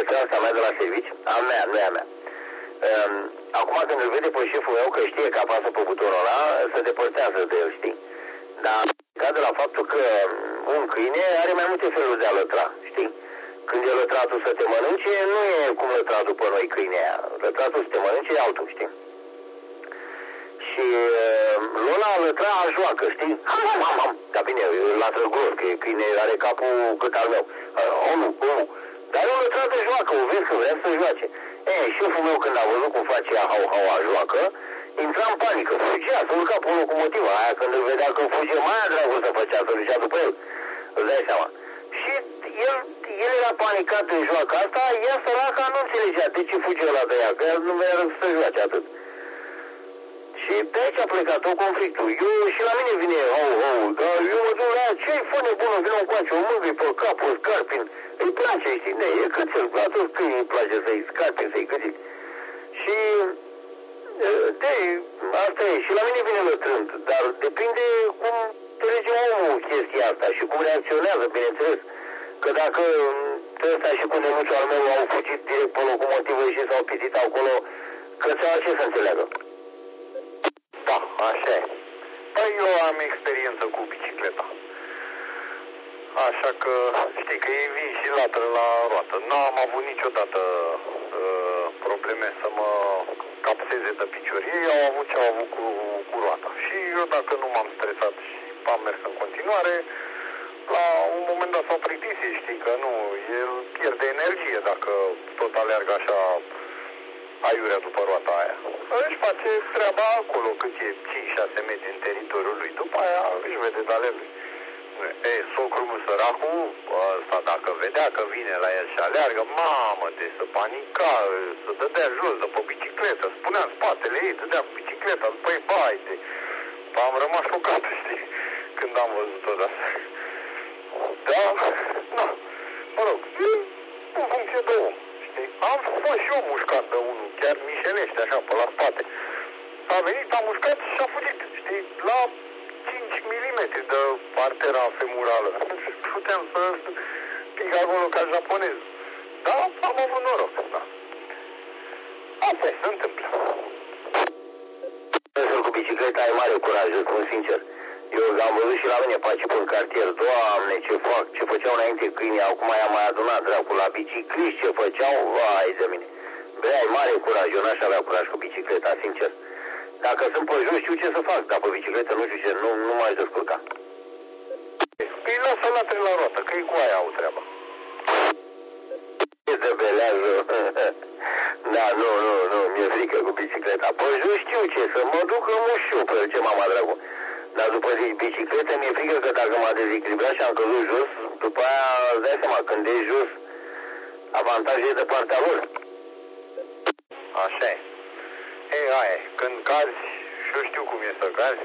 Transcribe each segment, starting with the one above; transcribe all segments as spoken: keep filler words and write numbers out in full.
treasta mea de la servici, a mea, nu e a mea. Um, acum când îl vede pe șeful meu că știe că apasă pe butonul ăla, se depărtează de el, știi? Dar ca de la faptul că un câine are mai multe feluri de a lătra, știi? Când e lătratul să te mănânce, nu e cum lătra după noi câinea aia. Lătratul să te mănânce e altul, știi? Și uh, Lola lătra a joacă, știi? Ham, ham, ham, ham. Dar bine, latră gros, că câine are capul cât al meu. Uh, omul, omul. Dar eu lătra de joacă, o vezi că vrea să joace. E, șeful meu când a văzut cum face ea hau, hau, a joacă, intra în panică, fugea, să urca pe locomotiva aia, când îl vedea că fuge, mai dragul să făcea, să ducea după el. Îți dai seama. Și el, el era panicat de joaca asta, ea săraca nu înțelegea de ce fuge ăla de ea, că nu vrea să joace atât. Și de aici a plecat tot conflictul. Eu și la mine vine, au, au, dar eu mă duc la ea, ce-i fă nebună, vină încoace, o mângâi pe capul, scarpin. Îi place, știi, ne, e cățel, la toți câinii îi place să-i scarpin, să-i câțiți. Și de, asta e, și la mine vine lătrând, dar depinde cum înțelege omul chestia asta și cum reacționează, bineînțeles. Că dacă ăsta și cu nenuțul al meu au fugit direct pe locomotivă și s-au pisit acolo, cățeala ce să înțeleagă? Da, așa e. Păi eu am experiență cu bicicleta. Așa că știi că ei vin și latră la roată. N-am avut niciodată uh, probleme să mă capseze de picior. Ei au avut ce au avut cu, cu roata. Și eu dacă nu m-am stresat și am mers în continuare, la un moment dat s-au plictisit, știi că nu, el pierde energie dacă tot aleargă așa aiurea după roata aia. Își face treaba acolo cât e cinci șase metri în teritoriul lui. După aia își vede de ale lui. E, socrul meu săracul, ăsta dacă vedea că vine la el și aleargă, mamă, de să panica, să dădea jos de pe bicicletă, spunea în spatele ei, dădea cu bicicleta, după ei, bai, de... am rămas șocat, știi, când am văzut tot asta. Da, na, mă rog, e în funcție de om, știi, am fost și eu mușcat de unul, chiar mișelește așa, pe la spate. A venit, a mușcat și a fugit, știi, la cinci milimetri de artera femurală. Puteam să pic acolo ca japonez. Da, am avut noroc, da. Asta e, se întâmplă. Să cu bicicleta ai mare curaj, îți spun sincer. Eu am văzut și la mine pe aici, în cartier, Doamne, ce fac, ce făceau înainte câinii, acum i-am mai adunat, dracu, la bicicliști, ce făceau, vai de mine. Băi, ai mare curaj, eu n-aș avea curaj cu bicicleta, sincer. Dacă sunt pe jos, știu ce să fac, dar pe bicicletă nu știu ce, nu, nu m-aș descurca. Păi lasă latre la roată, că e cu aia au treaba. Ce de belează. Da, nu, nu, nu, mi-e frică cu bicicleta. Pe jos știu ce, să mă duc în mușiu pe ce mama dragă. Dar după zici bicicletă, mi-e frică că dacă m-a dezechilibrat și am căzut jos, după aia îți dai seama, când ești jos, avantajul e de partea lor. Așa e. Ei, aia, când cazi, și eu știu cum e să cazi,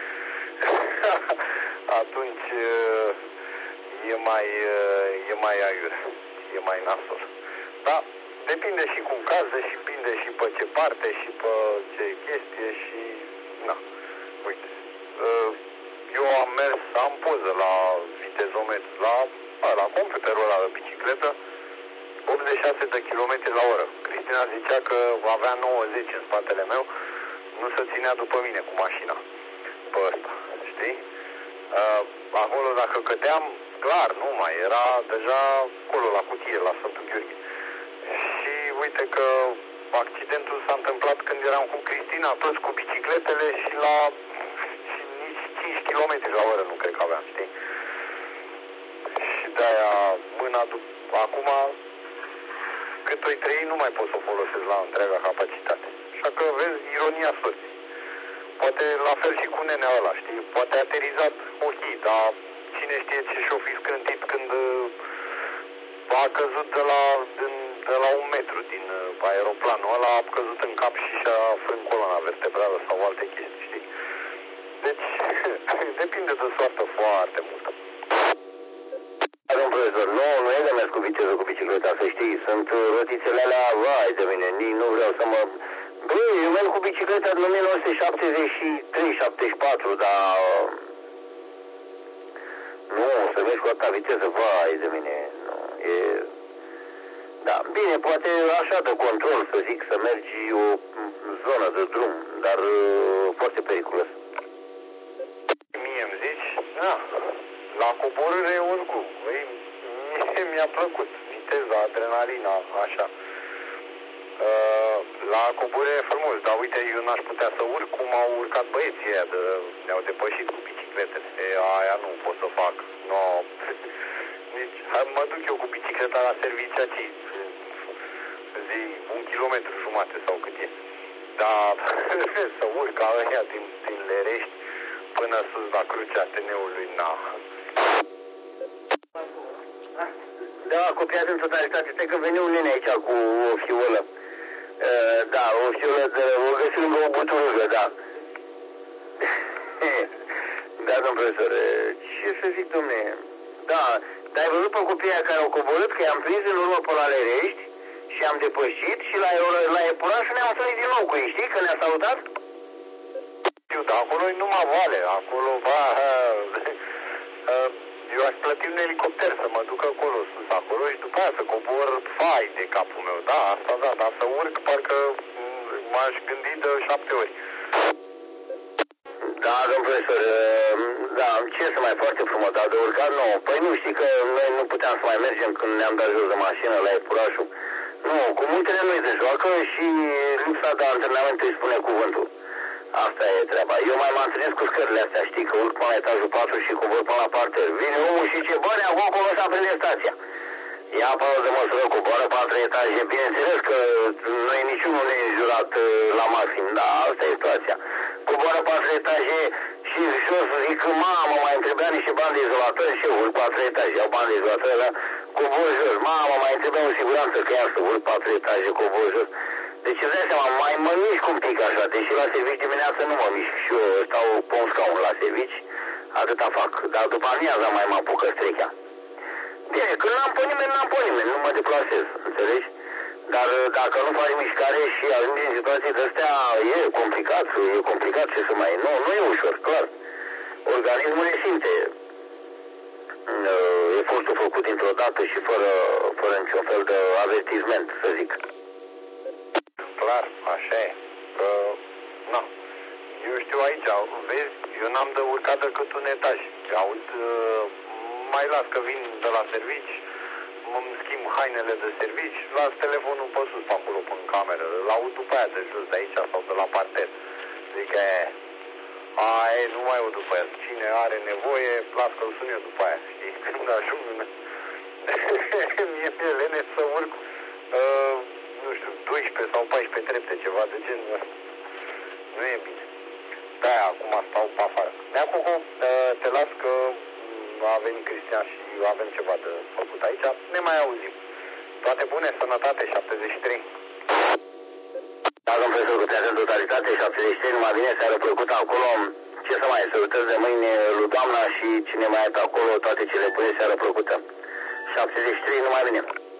atunci e mai, e mai aiure, e mai nasol. Da, depinde și cum cază și depinde și pe ce parte și pe ce chestie și, na, uite. Eu am mers, am poză la vitezometru, la, la computerul ăla de bicicletă, optzeci și șase de kilometri la oră. Cristina zicea că avea nouăzeci în spatele meu, nu se ținea după mine cu mașina pe ăsta, știi? Uh, acolo dacă cădeam, clar, nu mai era deja acolo la cutie, la Sfântul Gheorghe. Și uite că accidentul s-a întâmplat când eram cu Cristina, toți cu bicicletele și la și nici cinci kilometri la oră nu cred că aveam, știi? Și de-aia mâna după, acum cât o-i trăi, nu mai pot să o folosesc la întreaga capacitate. Așa că, vezi, ironia sorții. Poate la fel și cu nenea ăla, știi? Poate a aterizat ok, dar cine știe ce și-o fi scrântit când a căzut de la, din, de la un metru din aeroplanul ăla, a căzut în cap și și-a frânt coloana vertebrală sau alte chestii, știi? Deci, depinde de soartă foarte mult. Domnul profesor, nu, nu e de mers cu viteză cu bicicleta, să știi, sunt rotițele alea, vai de mine, nici nu vreau să mă... Băi, eu merg cu bicicleta din o mie nouă sute șaptezeci și trei șaptezeci și patru, dar... Nu, să mergi cu atâta viteză, vai de mine, nu, e... Da, bine, poate așa de control, să zic, să mergi o zonă de drum, dar uh, foarte periculos. Mie îmi zici, da, la coborâre oricum, băi, mie mi-a plăcut, viteza, adrenalina, așa. Uh, la coborâre e frumos, dar uite, eu n-aș putea să urc cum au urcat băieții ăia, de, ne-au depășit cu bicicletele, e, aia nu pot să fac, no. Nici, mă duc eu cu bicicleta la serviciu aici, zi, un kilometru jumate sau cât e. Dar să urc ăia din, din Lerești până sus la crucea T N-ului, na. Da, copiat în totalitate, stai că vine un nene aici cu o fiolă. Uh, da, o fiolă de, o găsi lângă o buturugă, da. Da, domn profesor, ce să zic, domne? Da, dar ai văzut pe copiii aia care au coborât, că i-am prins în urmă pe la Lerești și am depășit și la, la Epuraș ne-am întâlnit din nou cu ei, știi, că ne-a salutat? Știu, dar acolo e numai vale, acolo, ba, eu aș plăti un elicopter să mă duc acolo, sus acolo și după aia să cobor fai de capul meu, da, asta da, dar să urc parcă m-aș gândi de șapte ori. Da, domn profesor, da, ce să mai, foarte frumos, dar de urcat nu. Păi nu, știi că noi nu puteam să mai mergem când ne-am dat jos de mașină la Epurașul. Nu, cu muntele nu-i de joacă și lipsa de antrenament îi spune cuvântul. Asta e treaba. Eu mai mă întâlnesc cu scările astea, știi, că urc până la etajul patru și cobor până la parter. Vine omul și ce, bă, acolo să aprinde stația. Ia apără de măsură, coboară patru etaje. Bineînțeles că noi niciunul nu e jurat la maxim, da, asta e situația. Coboară patru etaje și jos zic, mamă, mai îmi trebuia niște bani de izolator și eu urc patru etaje, iau bani de izolator, dar cobor jos. Mamă, mai îmi trebuia o siguranță că iar să urc patru etaje, cobor jos. Deci îți dai seama, mai mă mișc un pic așa, deși la servici dimineața nu mă mișc și eu stau pe un scaun la servici, atâta fac, dar după amiaza mai mă apucă strechea. Bine, când n-am pe nimeni, n-am pe nimeni, nu mă deplasez, înțelegi? Dar dacă nu faci mișcare și ajungi în situații de astea, e complicat, e complicat ce să mai... Nu, nu e ușor, clar. Organismul le simte efortul făcut dintr-o dată și fără, fără niciun fel de avertisment, să zic. Clar, așa e. Că, na, eu știu aici, vezi, eu n-am de urcat decât un etaj. Aud, mai las că vin de la servici, îmi schimb hainele de servici, las telefonul pe sus, pe acolo, pe în cameră, îl aud după aia de jos, de aici sau de la parter. Zic că aia, nu mai aud după aia. Cine are nevoie, las că-l sun eu după aia, știi? Când ajung, mie mi-e lene să urc, uh, nu știu, doisprezece sau paisprezece trepte, ceva de genul ăsta. Nu e bine. De-aia acum stau pe afară. De-acum uh, te las că a venit Cristian și avem ceva de făcut aici. Ne mai auzim. Toate bune, sănătate, șaptezeci și trei. Da, domn profesor, cu în totalitate, șaptezeci și trei, numai bine, seară plăcută acolo. Ce să mai, sărutări de mâine lui doamna și cine mai e pe acolo, toate cele bune, seară plăcută. șaptezeci și trei, numai bine.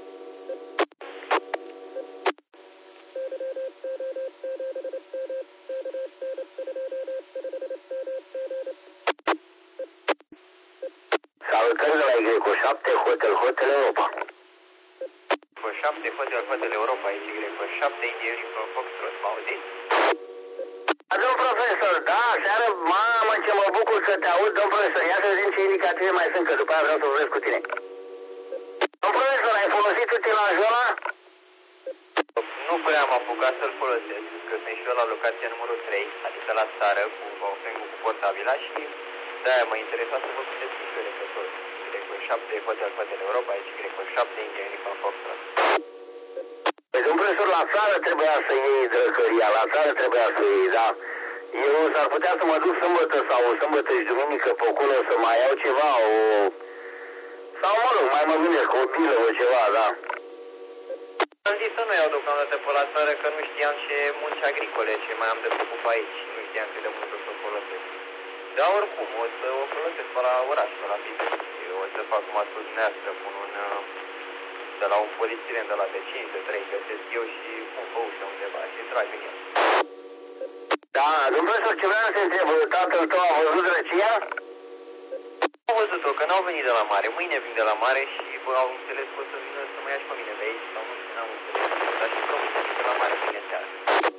Salutări de la Y șapte, Hotel Hotel Europa. Y șapte, Hotel Hotel Europa, Y șapte, Indian Foxtrot, mă auziți? Domn profesor, da, seară, mamă, ce mă bucur să te aud, domn profesor, ia să vedem ce indicative mai sunt, că după aia vreau să vorbesc cu tine. Domn profesor, ai folosit utilajola? Nu prea am apucat să-l folosesc, că sunt și eu la locația numărul trei, adică la țară, cu Volkswagen cu portabila și de-aia m-a interesat să văd cum se schimbere pe tot. Y șapte, Hotel Hotel Europa, Y șapte, Indian Foxtrot. Păi, domn profesor, la țară trebuia să iei drăcăria, la țară trebuia să iei, da? Eu s-ar putea să mă duc sâmbătă sau sâmbătă și duminică pe acolo să mai iau ceva, o... Sau, mă rog, mai mă gândesc, o pilă, o ceva, da? Am zis să nu iau deocamdată pe la țară, că nu știam ce munci agricole, ce mai am de făcut pe aici. Nu știam cât de mult o să o folosesc. Dar oricum, o să o folosesc pe la oraș, pe la Pitești. O să fac cum a spus dumneavoastră, pun un... de la un polistiren de la de cinci, de trei, găsesc eu și pun pe ușă undeva și trag în el. Da, domnul profesor, ce vreau să întreb, tatăl tău a văzut răcia? Am văzut-o, că n-au venit de la mare. Mâine vin de la mare și au înțeles că o să vină să mă ia și pe mine de aici sau nu știu, n-am înțeles. Dar și promit să vină la mare mâine seara.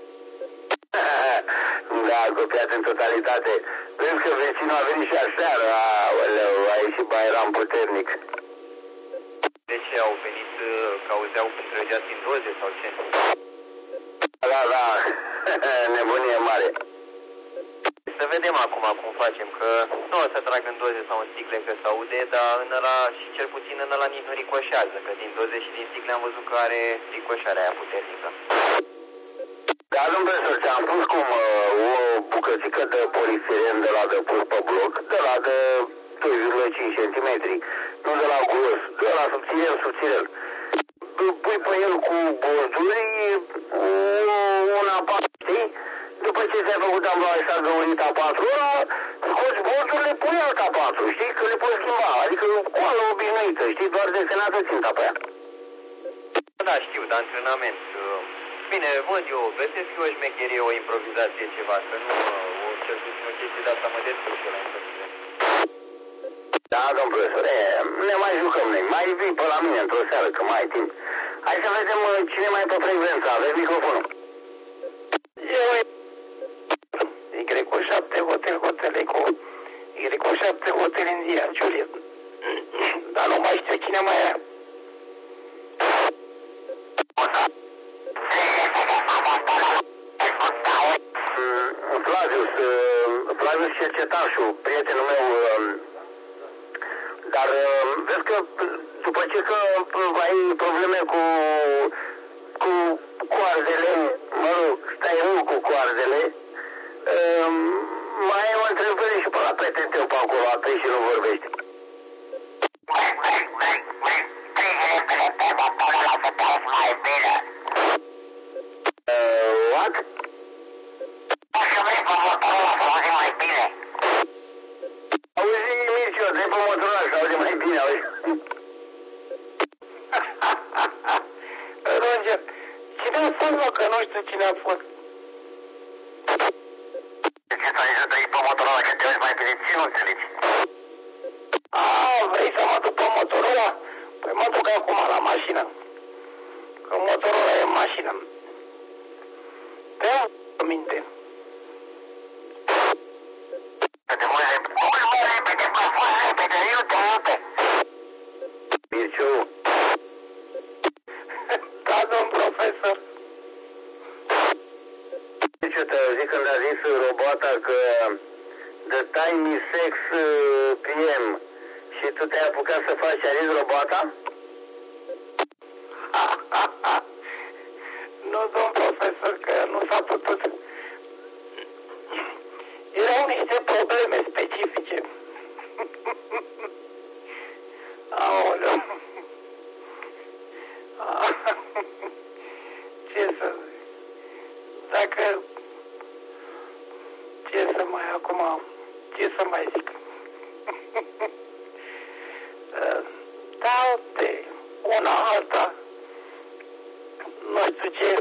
Da, copiat în totalitate. Vezi că vecinul a venit și aseară, aoleu, a ieșit Bairam puternic. De ce au venit, că auzeau când trăgeați în doze sau ce? Da, da, nebunie mare. Să vedem acum cum facem, că nu o să trag în doze sau în sticle că se aude, dar în ăla, și cel puțin în ăla nici nu ricoșează, că din doze și din sticle am văzut că are ricoșarea aia puternică. Da, domnul profesor, ți-am spus cum o bucățică de polistiren de la de pus pe bloc, de la de doi virgulă cinci centimetri, nu de la gros, de la subțirel, subțirel. Pui pe el cu borduri, una patru, știi? După ce ți-ai făcut ambloaie și a găurit a patru ora, scoți bordurile, pui alta patru, știi? Că le poți schimba, adică coală obișnuită, știi? Doar desenată ținta pe ea. Da, știu, dar antrenament. Bine, văd eu, găsesc eu o șmecherie, o improvizație, ceva, că nu, o, cel puțin o chestie de asta mă descurc eu la improvizație. Da, domn profesor, e, ne mai jucăm noi, mai vii pe la mine într-o seară, că mai ai timp. Hai să vedem cine mai e pe frecvență, aveți microfonul. Eu Y șapte Hotel Hotel Eco, Y șapte Hotel India, Juliet. Dar nu mai știu cine mai era. Flavius, Flavius Cercetașul, prietenul meu, dar vezi că după ce că ai probleme cu, cu coardele, mă rog, stai rău cu coardele, mai ai o întrebare și pe la prietenul tău pe acolo, atunci și nu vorbești. What? Auzi, Mircea, dă-i pe Motorola să auzi mai bine, auzi. Roger, cine a fost, mă, că nu știu cine a fost? Ce stai să dă-i pe Motorola, că te auzi mai bine, ce nu înțelegi? A, vrei să mă duc pe Motorola? Păi mă duc acum la mașină. Că Motorola e în mașină. Te-am minte. Mirciu. Da, domn profesor. Mirciu, te auzi când a zis robota că the time is six P M și tu te-ai apucat să faci ce a zis robota? Nu, domn profesor, că nu s-a putut. Erau niște probleme specifice. Aoleu. Ce să... Dacă... Ce să mai acum... Ce să mai zic? Da, de una alta... Nu știu ce...